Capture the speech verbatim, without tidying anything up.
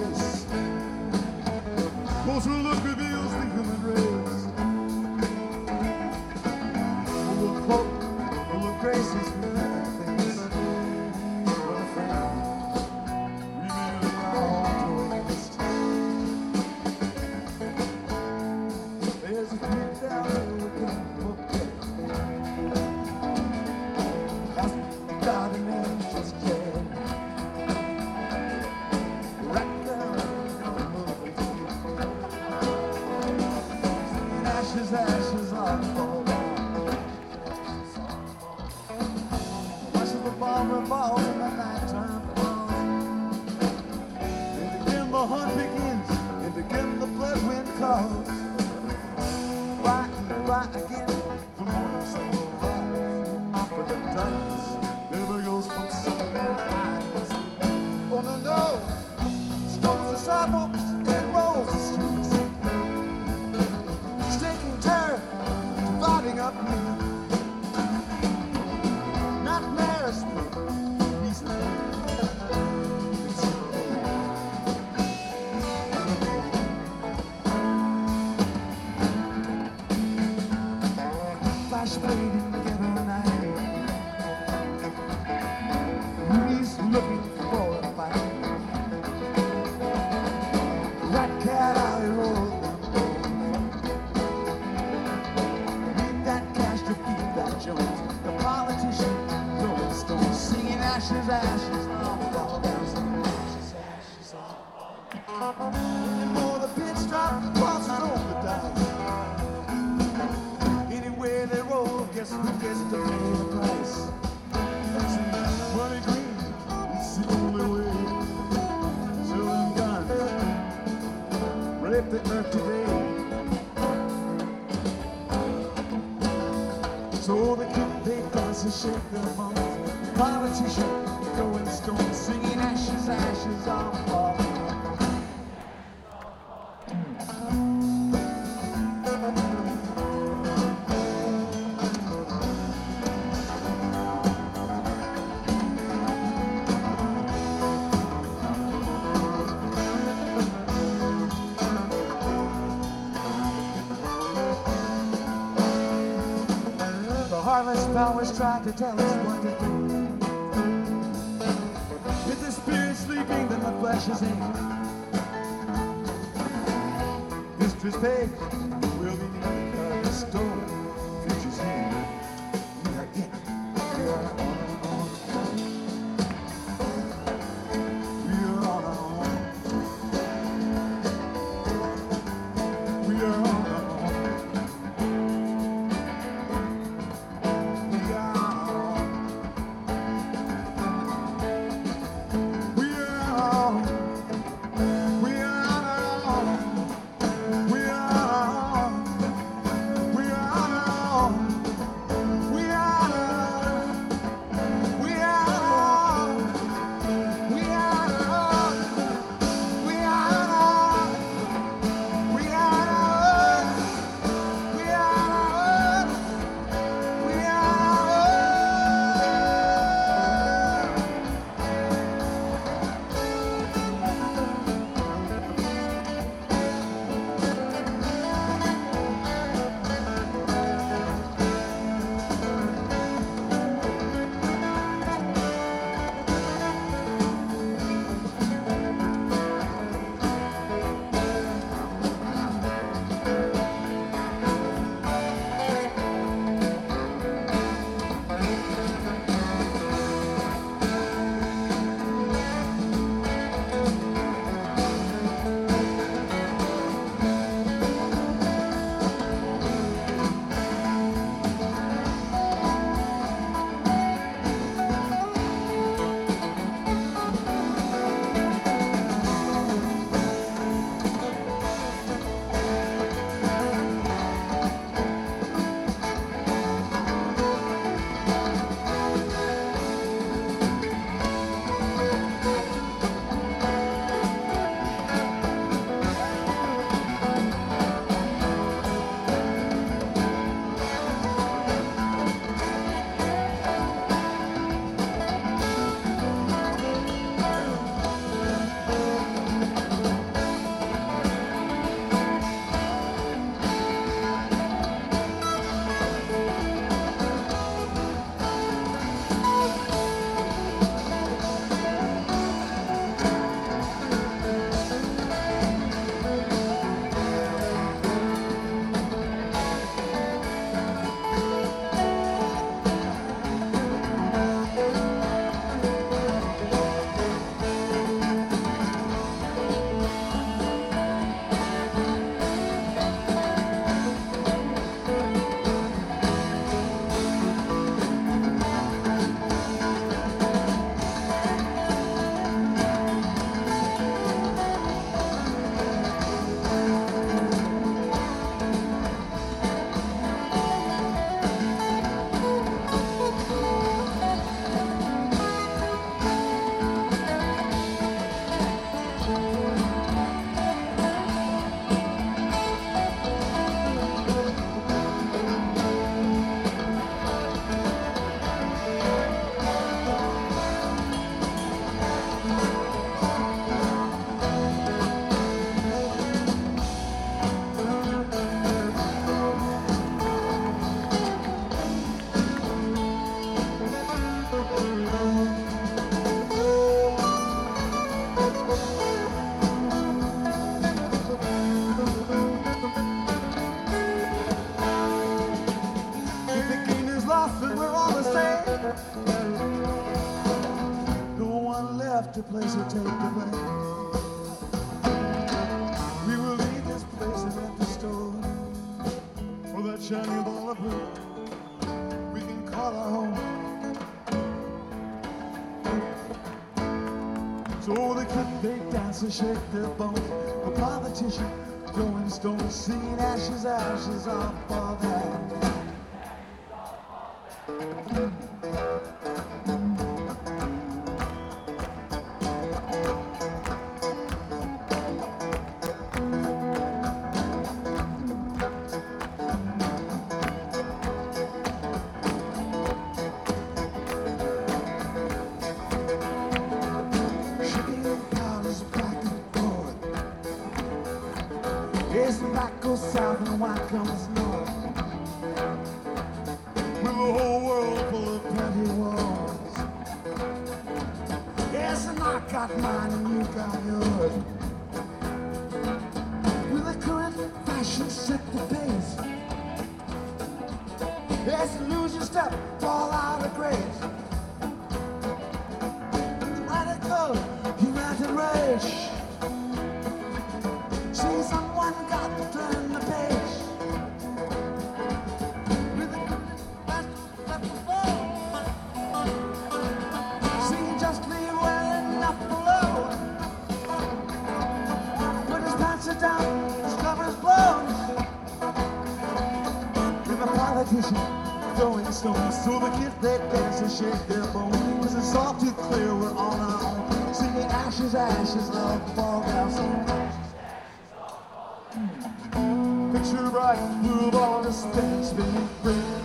face. Closer look reveals the human race. Full of hope, full of graces we never face. But a friend, we merely long to waste. There's a pit down there we can forget. That's God and angels dead. Right down ashes, ashes on the fall. Watching the bomb revolve in the nighttime falls. And again the hunt begins, and again the blood wind calls. Why and why again, the morning sun will rise. But the darkness never goes from somewhere eyes. Oh no, no, storms the sidewalks and rolls the streets. Stinking terror, dividing up me. Nightmares, peace and it's flash fading together night. He's looking for a fight. Rat cat alley road. Need that cash to feed that joint. The politician throwing stones, singing ashes, ashes, all fall down. Ashes, ashes, all. And more the pit stop crosses on the dice. Anywhere they roll, guess who gets to pay the price? Money green, it's the only way. Selling guns, rape the earth today. So they kick their guns and shake their bones. Politician throwing stones, singing ashes, ashes on the wall. Harvest powers try to tell us what to do. If the spirit's sleeping, then the flesh is in. History's page will be near the stone. Future's here. We are in. We are on our own. We are on our own. We are on our own. We are place will take away. We will leave this place and empty store for that shiny ball of blue we can call our home. So the kid, they dance and shake their bones. The politician throwing stones, singing ashes, ashes off of that. Yes, the black goes south and the white comes north. With the whole world full of plenty wars. Yes, and I got mine and you got yours. With the current fashion set the pace. Yes, lose your step, fall out of grace. Radical, united race. See, someone got to turn the page. With the left, left below. See, just leave well enough below. Put his pants are down, his cover's blown. With the politician throwing stones. So the kids, they dance and shake their bones. Cause it's all too clear we're on our own. Singing ashes, ashes, love, fall down. Picture bright, move on to spin, spin, spin.